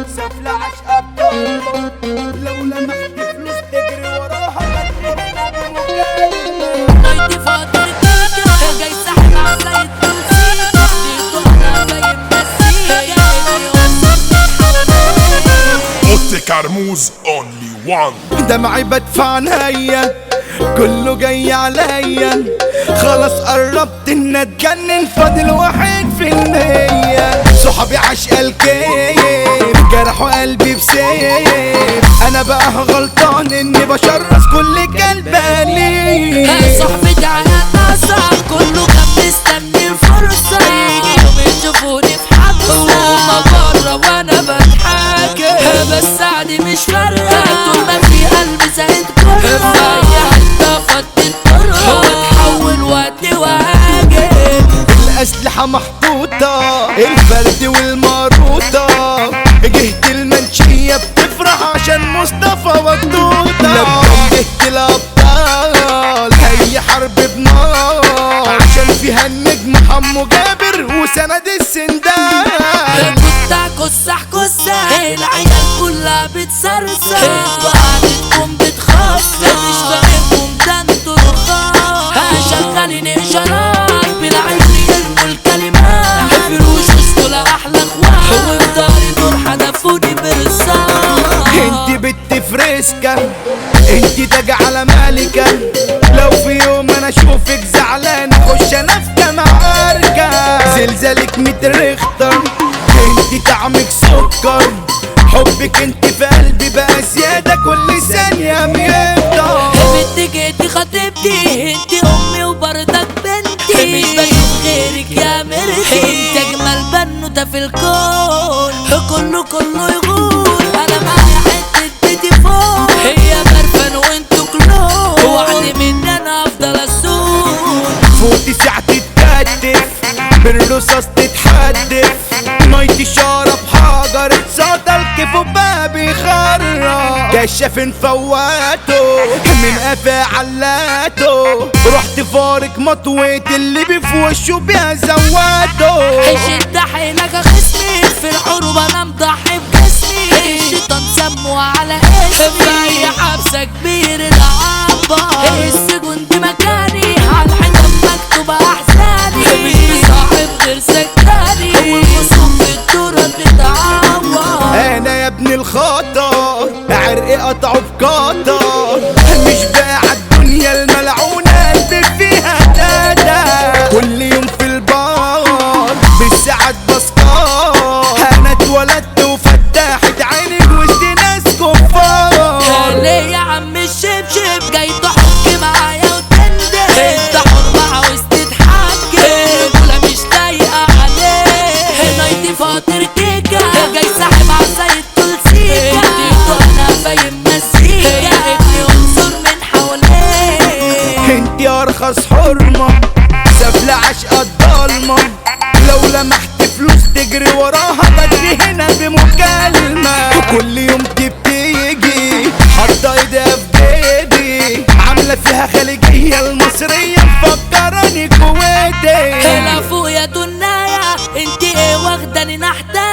سفلة عشقة بطولة لو لمحت فلوس تجري وراها بدري هنا بمكالمة نايتي فاضل كيكة جاي ساحب على التوزيع دي تقنا جاي بمسيكة اوتي كرموز اونلي وان. دمعي بدفع عنيا كله جاي عليا خلاص قربت ان اتجنن فاضل 1%. صحابي عشق الكيف جرحوا قلبي بسيف انا بقى غلطان اني بشرس كل كلباني. صاحبي تعالى نصح كله كان مستني الفرصة يجي يوم يشوفوني في حادثة وهما بره وانا بضحك بس عادي مش فارقة طول ما في قلبي زايد كله في اي حتة فضي الطرق واتحول وقتي وهاجم. الأسلحة محطوطة الفرد والماروطة جهة المنشية بتفرح عشان مصطفى وجدوطة لما جهة الأبطال هي حرب بنار عشان فيها النجم حمو جابر وسند السندان. كنت كسح كسح العيال كلها بتسرسح وقعدتكم بتخاف مش فاهمكم ده انتوا رخاص شغالين اشارات بالعين يرموا الكلمات فلوس وسطولا احلى اخوات وفي داري دور حدفوني برصاص. انتي بنت فريسكا انتي تاج على مالكة لو في يوم انا اشوفك زعلان اخش انفكة معاركة زلزالك مترختر انتي طعمك سكر حبك انتي في قلبي بقى زيادة كل ثانية بيكتر. بنتي جيتي خطيبتي انتي امي وبرضك بنتي مش بشوف غيرك يا مرتي انت اجمل بنوتة في الكون كله يقول انا معايا حتة بيتي فوق هي برفان وانتو كلون وعدي مني انا افضل اسوق فوتي ساعة تتكتف بالرصاص تتحدف ميتي شرب حجر اتصدى الكيف وبابي خرا كشاف فواته من قفا علاته رحت فارق مطويت اللي في وشه بيها زواته. شد حيلك يا خصمي في الحروب انا مضحي بجسمي الشيطان سموه على اسمي في اي حبسة كبير العبا السجون دي مكاني على الحيطان مكتوبة احزاني مش بصاحب غير سكاني والخصوم في الدورة بتتعور. انا يا ابن الخطر عرقي قطعه بقطر مش بقى عالدنيا الملعونة قلبي فيها دادا كل يوم في البار بالساعات بسكار انا اتولدت وفتحت عيني وسط ناس كفار. ليه يا عم الشبشب جاي تحك معايا وتندم انت حر عاوز تتحكم ولا مش لايقة عليك نايتي فاطر كيكة جاي ساحب عزايد تلسيكة انتي انا فاهم مسيكة ابني انظر من حواليك انتي ارخص حرمة سفلة عشقة الضلمة لو لمحت فلوس تجري وراها بدري هنا بمكالمة كل يوم دي بتيجي حاطة ايديها في جيبي عاملة فيها خليجية المصرية مفكراني كويتي هلا فوق يا دنيا انتي ايه واخداني نحتة